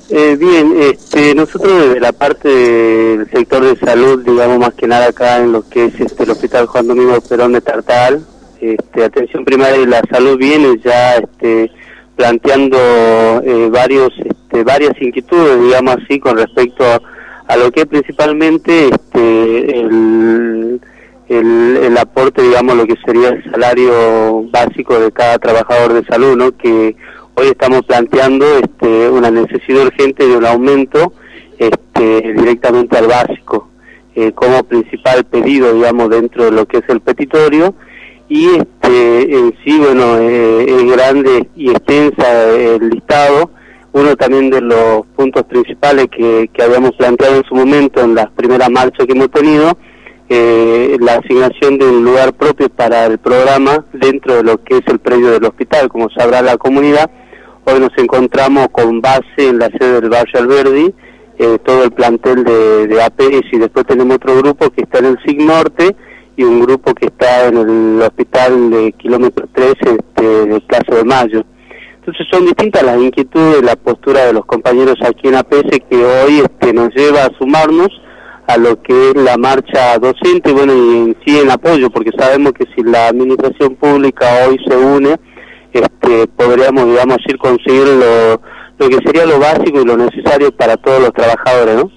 Bien, nosotros desde la parte del sector de salud, digamos más que nada acá en lo que es el Hospital Juan Domingo Perón de Tartal, Atención Primaria de la Salud viene ya planteando varias inquietudes, digamos así, con respecto a lo que es principalmente el aporte, digamos, lo que sería el salario básico de cada trabajador de salud, ¿no? Que hoy estamos planteando una necesidad urgente de un aumento directamente al básico, como principal pedido, digamos, dentro de lo que es el petitorio. Y en sí, bueno, es grande y extensa el listado. Uno también de los puntos principales que habíamos planteado en su momento en las primeras marchas que hemos tenido, la asignación de un lugar propio para el programa dentro de lo que es el predio del hospital. Como sabrá la comunidad, hoy nos encontramos con base en la sede del barrio Alberdi, todo el plantel de APS, y después tenemos otro grupo que está en el SIG Norte y un grupo que está en el hospital de kilómetro 3 de Plaza de Mayo. Entonces son distintas las inquietudes, la postura de los compañeros aquí en APS, que hoy nos lleva a sumarnos a lo que es la marcha docente, bueno, y en sí en apoyo, porque sabemos que si la administración pública hoy se une, podríamos, digamos, ir conseguir lo que sería lo básico y lo necesario para todos los trabajadores, ¿no?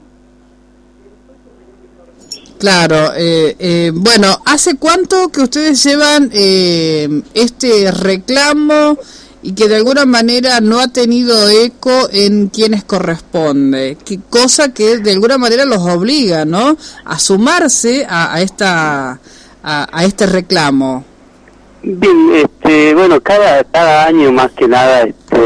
Claro, bueno, ¿hace cuánto que ustedes llevan este reclamo y que de alguna manera no ha tenido eco en quienes corresponde? ¿Qué cosa que de alguna manera los obliga, ¿no?, a sumarse a este reclamo? Bien, bueno, cada año más que nada,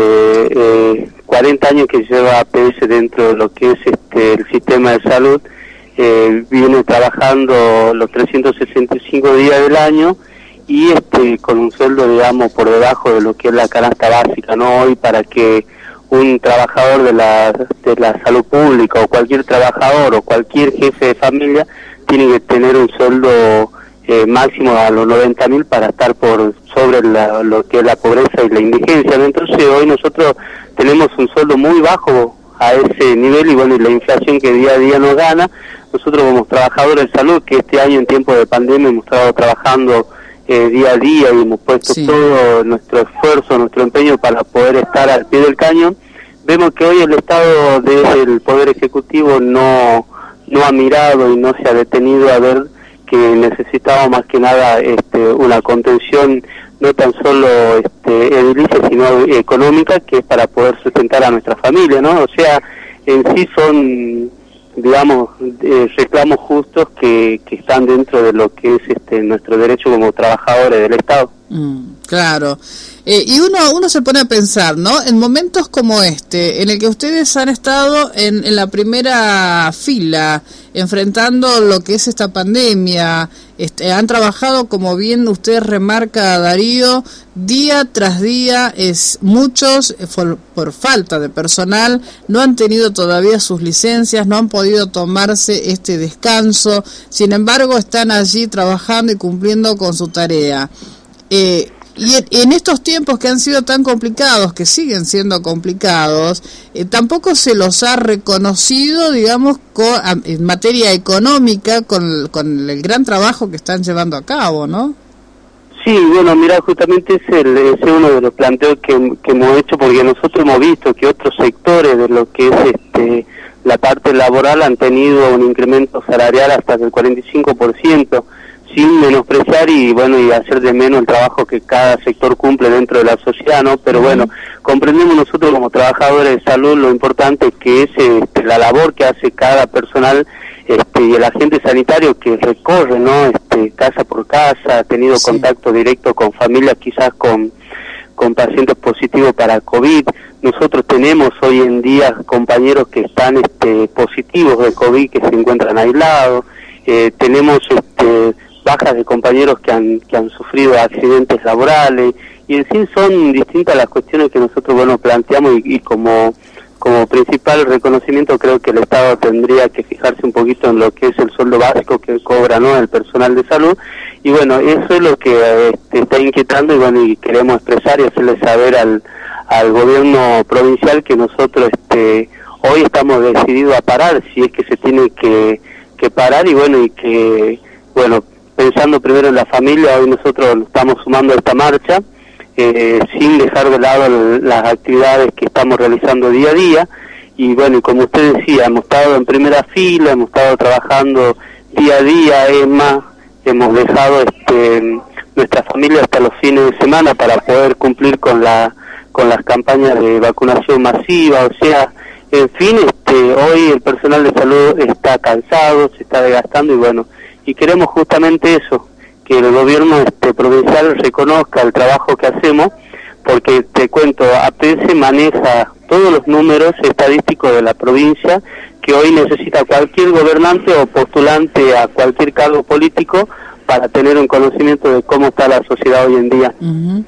40 años que lleva APS dentro de lo que es el sistema de salud, viene trabajando los 365 días del año y con un sueldo, digamos, por debajo de lo que es la canasta básica, ¿no? Hoy, para que un trabajador de la salud pública o cualquier trabajador o cualquier jefe de familia tiene que tener un sueldo máximo a los 90.000 para estar sobre lo que es la pobreza y la indigencia, ¿no? Entonces hoy nosotros tenemos un sueldo muy bajo a ese nivel, y bueno, y la inflación que día a día nos gana. Nosotros como trabajadores de salud, que este año en tiempo de pandemia hemos estado trabajando día a día y hemos puesto todo nuestro esfuerzo, nuestro empeño para poder estar al pie del cañón, vemos que hoy el Estado desde el Poder Ejecutivo no ha mirado y no se ha detenido a ver que necesitaba más que nada una contención no tan solo edilicia, sino económica, que es para poder sustentar a nuestra familia, ¿no? O sea, en sí son, digamos, reclamos justos que están dentro de lo que es nuestro derecho como trabajadores del Estado. Claro. Y uno se pone a pensar, ¿no?, en momentos como en el que ustedes han estado en la primera fila enfrentando lo que es esta pandemia, han trabajado, como bien usted remarca, Darío, día tras día, muchos por falta de personal no han tenido todavía sus licencias, no han podido tomarse este descanso, sin embargo están allí trabajando y cumpliendo con su tarea. Y en estos tiempos que han sido tan complicados, que siguen siendo complicados, tampoco se los ha reconocido, digamos, en materia económica, con el gran trabajo que están llevando a cabo, ¿no? Sí, bueno, mira, justamente ese es uno de los planteos que hemos hecho, porque nosotros hemos visto que otros sectores de lo que es la parte laboral han tenido un incremento salarial hasta del 45%, sin menospreciar y bueno, y hacer de menos el trabajo que cada sector cumple dentro de la sociedad, ¿no? Pero bueno, comprendemos nosotros como trabajadores de salud lo importante que es la labor que hace cada personal y el agente sanitario que recorre, ¿no? Casa por casa, ha tenido contacto directo con familias, quizás con pacientes positivos para COVID. Nosotros tenemos hoy en día compañeros que están positivos de COVID, que se encuentran aislados. Tenemos bajas de compañeros que han sufrido accidentes laborales, y en sí son distintas las cuestiones que nosotros, bueno, planteamos, y como principal reconocimiento creo que el Estado tendría que fijarse un poquito en lo que es el sueldo básico que cobra, ¿no?, el personal de salud. Y bueno, eso es lo que está inquietando, y bueno, y queremos expresar y hacerle saber al gobierno provincial que nosotros hoy estamos decididos a parar, si es que se tiene que parar, y que pensando primero en la familia, hoy nosotros nos estamos sumando a esta marcha, sin dejar de lado las actividades que estamos realizando día a día, y como usted decía, hemos estado en primera fila, hemos estado trabajando día a día, es más, hemos dejado nuestra familia hasta los fines de semana para poder cumplir con las campañas de vacunación masiva, o sea, en fin, hoy el personal de salud está cansado, se está desgastando, y queremos justamente eso, que el gobierno provincial reconozca el trabajo que hacemos, porque te cuento, APS maneja todos los números estadísticos de la provincia que hoy necesita cualquier gobernante o postulante a cualquier cargo político para tener un conocimiento de cómo está la sociedad hoy en día. Uh-huh.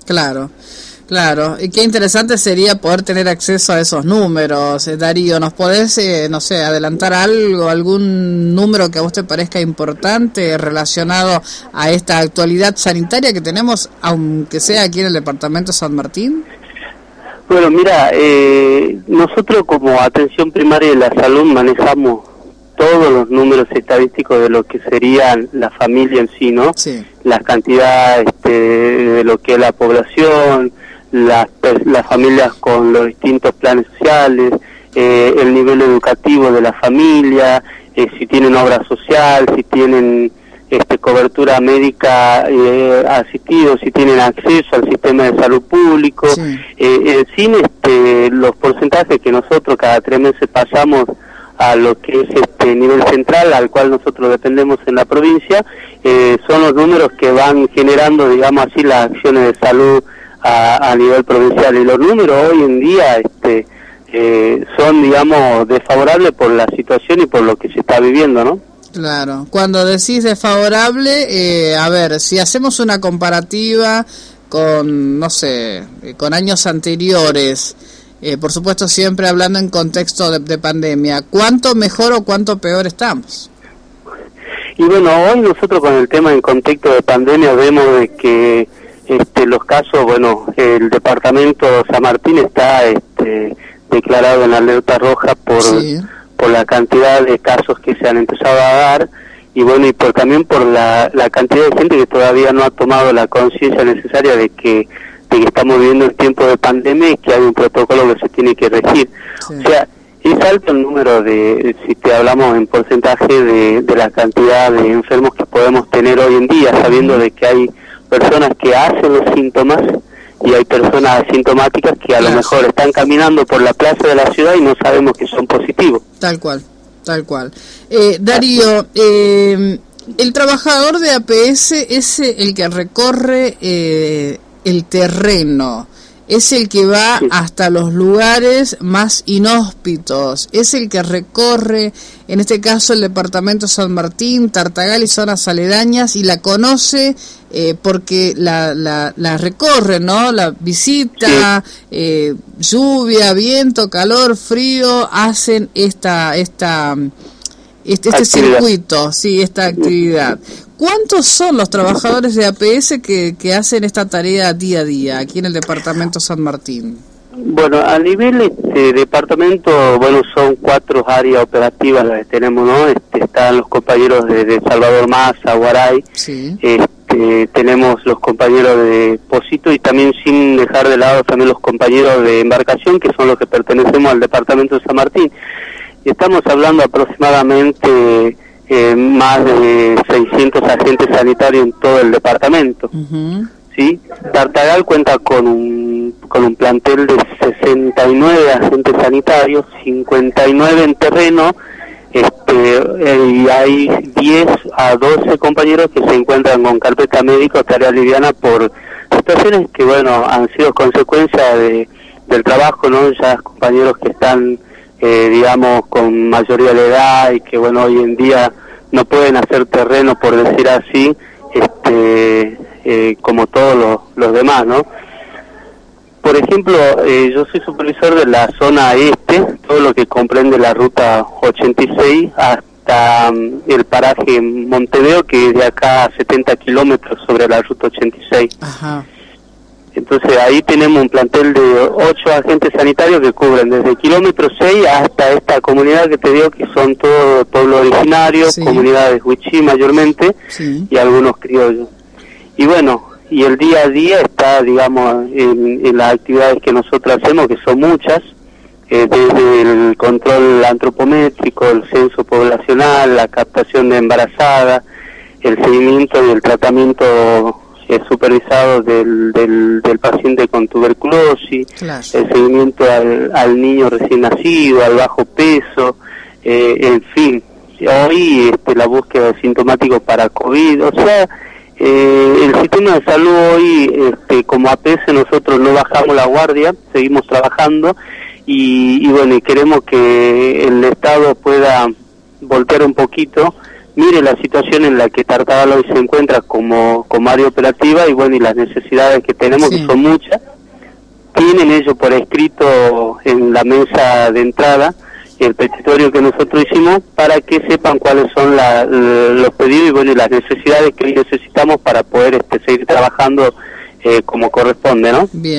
Claro, y qué interesante sería poder tener acceso a esos números. Darío, ¿nos podés, adelantar algún número que a vos te parezca importante relacionado a esta actualidad sanitaria que tenemos, aunque sea aquí en el departamento de San Martín? Bueno, mira, nosotros como atención primaria de la salud manejamos todos los números estadísticos de lo que sería la familia en sí, ¿no? Sí. La cantidad de lo que es la población, las familias con los distintos planes sociales, el nivel educativo de la familia, si tienen obra social, si tienen cobertura médica asistida, si tienen acceso al sistema de salud público, sí. En fin, los porcentajes que nosotros cada 3 meses pasamos a lo que es nivel central, al cual nosotros dependemos en la provincia, son los números que van generando, digamos así, las acciones de salud a nivel provincial, y los números hoy en día son, digamos, desfavorables por la situación y por lo que se está viviendo, ¿no? Claro, cuando decís desfavorable, si hacemos una comparativa con, con años anteriores, por supuesto siempre hablando en contexto de pandemia, ¿cuánto mejor o cuánto peor estamos? Y hoy nosotros con el tema en contexto de pandemia vemos de que los casos, el departamento San Martín está declarado en alerta roja por la cantidad de casos que se han empezado a dar, y también por la cantidad de gente que todavía no ha tomado la conciencia necesaria de que estamos viviendo el tiempo de pandemia y que hay un protocolo que se tiene que regir. Sí. O sea, es alto el número si te hablamos en porcentaje de la cantidad de enfermos que podemos tener hoy en día, sabiendo de que hay personas que hacen los síntomas y hay personas asintomáticas que a lo mejor están caminando por la plaza de la ciudad y no sabemos que son positivos. Tal cual. Darío, el trabajador de APS es el que recorre el terreno, es el que va hasta los lugares más inhóspitos, es el que recorre, en este caso el departamento San Martín, Tartagal y zonas aledañas, y la conoce porque la recorre, ¿no? La visita, lluvia, viento, calor, frío, hacen este circuito, esta actividad. ¿Cuántos son los trabajadores de APS que hacen esta tarea día a día aquí en el departamento San Martín? Bueno, a nivel departamento, son 4 áreas operativas las que tenemos, ¿no? Están los compañeros de Salvador Massa, Guaray, sí. Tenemos los compañeros de Pocito, y también sin dejar de lado también los compañeros de Embarcación, que son los que pertenecemos al departamento de San Martín. Estamos hablando aproximadamente más de 600 agentes sanitarios en todo el departamento. Uh-huh. ¿Sí? Tartagal cuenta con un plantel de 69 agentes sanitarios, 59 en terreno, y hay 10 a 12 compañeros que se encuentran con carpeta médica o tarea liviana por situaciones que, han sido consecuencia del trabajo, ¿no? Ya compañeros que están digamos con mayoría de edad y que hoy en día no pueden hacer terreno, por decir así, como todos los demás, ¿no? Por ejemplo, yo soy supervisor de la zona este, todo lo que comprende la ruta 86 hasta el paraje Montevideo, que es de acá a 70 kilómetros sobre la ruta 86. Ajá. Entonces ahí tenemos un plantel de 8 agentes sanitarios que cubren desde el kilómetro 6 hasta esta comunidad que te digo que son todos pueblos originarios, sí, comunidades huichí mayormente, sí, y algunos criollos. Y bueno, y el día a día está, digamos, en las actividades que nosotros hacemos, que son muchas, desde el control antropométrico, el censo poblacional, la captación de embarazadas, el seguimiento y el tratamiento supervisado del paciente con tuberculosis, claro, el seguimiento al niño recién nacido, al bajo peso, en fin, hoy la búsqueda de sintomáticos para COVID, o sea, el sistema de salud hoy, como APS, nosotros no bajamos la guardia, seguimos trabajando y bueno, y queremos que el Estado pueda voltear un poquito, mire la situación en la que Tartagal hoy se encuentra como área operativa y bueno, y las necesidades que tenemos, sí, que son muchas. Tienen ellos por escrito en la mesa de entrada el petitorio que nosotros hicimos para que sepan cuáles son los pedidos y bueno, y las necesidades que necesitamos para poder seguir trabajando como corresponde, ¿no? Bien.